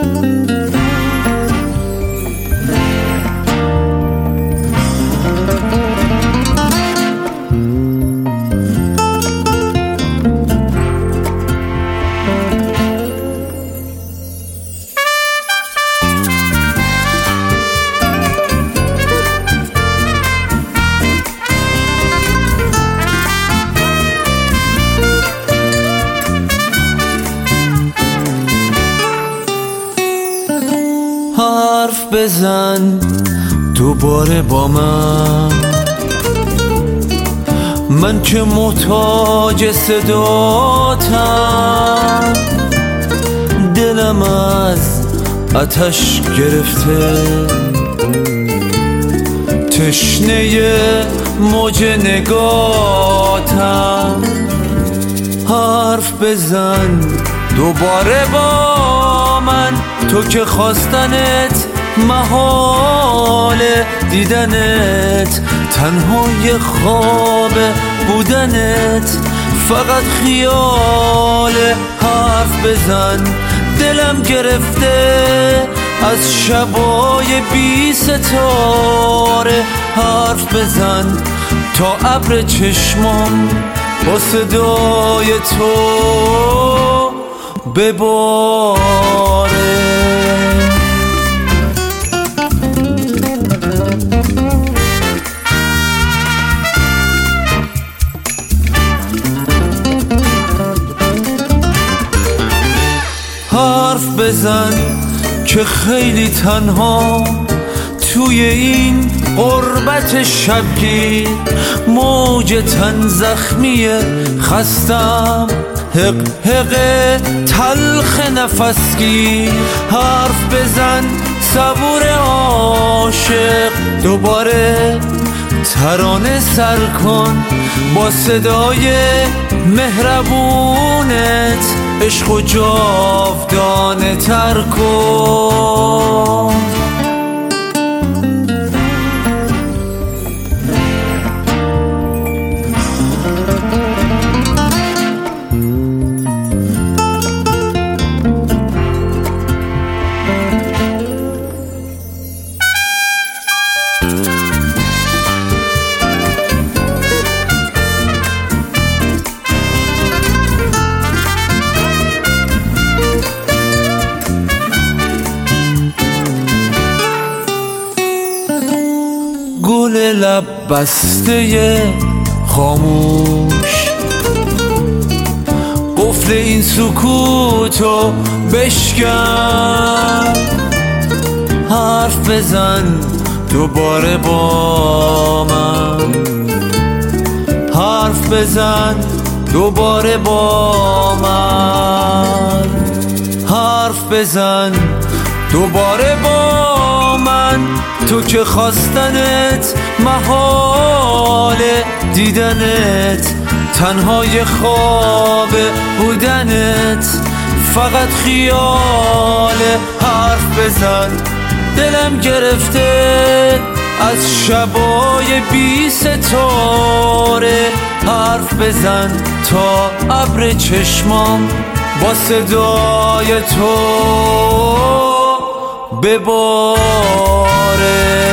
حرف بزن دوباره با من که محتاج صداتم، دلم از آتش گرفته، تشنه موج نگاتم. حرف بزن دوباره با من، تو که خواستنت محاله، دیدنت تنهای خواب بودنت فقط خیاله. حرف بزن دلم گرفته از شبای بی ستاره، حرف بزن تا ابر چشمام با صدای تو بباره. حرف بزن که خیلی تنها توی این غربت شبگیر، موج تن زخمی خستم، حق حق تلخ نفسگیر. حرف بزن صبور عاشق، دوباره ترانه سر کن با صدای مهربونت، عشق و جاودانه تر کن. گل لب بسته خاموش، قفل این سکوتو بشکن. حرف بزن دوباره با من، حرف بزن دوباره با من، حرف بزن دوباره با من، تو که خواستنت محاله، دیدنت تنهای خواب بودنت فقط خیاله. حرف بزن دلم گرفته از شبای بی ستاره، حرف بزن تا ابر چشمام با صدای تو بباره.